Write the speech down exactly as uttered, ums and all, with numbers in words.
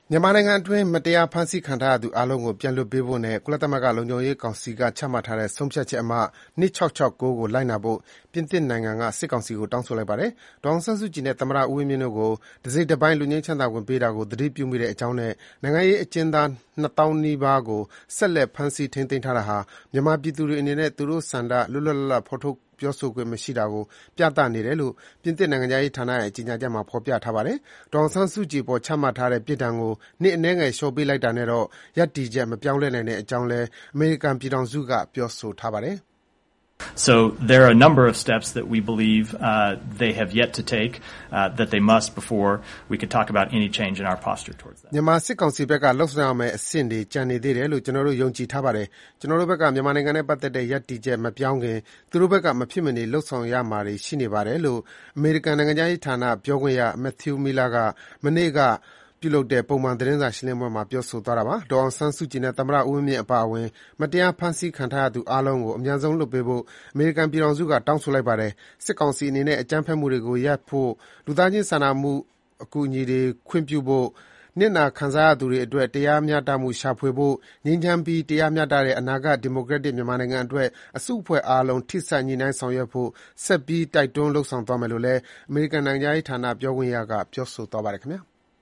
မြန်မာနိုင်ငံအတွင်းမတရားဖမ်းဆီးခံထားရသူအားလုံးကိုပြန်လွှတ်ပေးဖို့နဲ့ကုလသမဂ္ဂလုံခြုံရေးကောင်စီကချမှတ်ထားတဲ့ဆုံးဖြတ်ချက်အမှတ် ၂၆၆၉ ကိုလိုက်နာဖို့ပြင်သစ်နိုင်ငံကစစ်ကောင်စီကိုတောင်းဆိုလိုက်ပါတယ်။ဒေါ်အောင်ဆန်းစုကြည်နဲ့သမ္မတဦးဝင်းမြင့်တို့ကိုတစိတ်တပိုင်းလွတ်ငြိမ်းချမ်းသာခွင့်ပေးတာကိုသတိပြုမိတဲ့အကြောင်းနဲ့နိုင်ငံရေးအကျဉ်းသားနှစ်သောင်းနီးပါးကိုဆက်လက်ဖမ်းဆီးထိန်းသိမ်းထားတာဟာမြန်မာပြည်သူတွေအနေနဲ့သူတို့ဆန္ဒလွတ်လွတ်လပ်လပ်ဖော်ထုတ်ပြောဆိုခွင့်မရှိတာကိုပြသနေတယ်လို့ပြင်သစ်နိုင်ငံခြားရေးဌာနရဲ့ကြေညာချက်မှာဖော်ပြထားပါတယ်။ဒေါ်အောင်ဆန်းစုကြည်အပေါ်ချမှတ်ထားတဲ့ပြစ်ဒဏ်ကိုနှစ်အနည်းငယ်လျှော့ပေးလိုက်တာနဲ့တော့ရပ်တည်ချက်မပြောင်းလဲနိုင်တဲ့အကြောင်းလည်းအမေရိကန်ပြည်ထောင်စုကပြောဆိုထားပါတယ်။ So there are a number of steps that we believe uh, they have yet to take uh, that they must before we could talk about any change in our posture towards that. မြန်မာစစ်ကောင်စီဘက်ကလှုပ်ဆောင်ရမယ့်အဆင့်တွေကြံနေသေးတယ်လို့ကျွန်တော်တို့ယုံကြည်ထားပါတယ်။ကျွန်တော်တို့ဘက်ကမြန်မာနိုင်ငံနဲ့ပတ်သက်တဲ့ရပ်တည်ချက်မပြောင်းခင်သူတို့ဘက်ကမဖြစ်မနေလှုပ်ဆောင်ရမှာတွေရှိနေပါတယ်လို့အမေရိကန်နိုင်ငံခြားရေးဌာနပြောခွင့်ရ Matthew Miller ကမနေ့ကပြုလုပ်တဲ့ပုံမှန်သတင်းစာရှင်းလင်းပွဲမှာပြောဆိုသွားတာပါ။ဒေါ်အောင်ဆန်းစုကြည်နဲ့သမ္မတဦးဝင်းမြင့်အပါအဝင်မတရားဖမ်းဆီးခံထားရသူအားလုံးကိုအမြန်ဆုံးလွှတ်ပေးဖို့အမေရိကန်ပြည်ထောင်စုကတောင်းဆိုလိုက်ပါတယ်။စစ်ကောင်စီအနေနဲ့အကြမ်းဖက်မှုတွေကိုရပ်ဖို့လူသားချင်းစာနာမှုအကူအညီတွေခွင့်ပြုဖို့နစ်နာခံစားရသူတွေအတွက်တရားမျှတမှုရှာဖွေဖို့ငြိမ်းချမ်းပြီးတရားမျှတတဲ့အနာဂတ်ဒီမိုကရက်တစ်မြန်မာနိုင်ငံအတွက်အစုအဖွဲ့အားလုံးထိစပ်ညှိနှိုင်းဆောင်ရွက်ဖို့ဆက်ပြီးတိုက်တွန်းလှုံ့ဆော်သွားမယ်လို့လည်းအမေရိကန်နိုင်ငံခြားရေးဌာနပြောခွင့်ရကပြောဆိုသွားပါတယ်ခင်ဗျာ။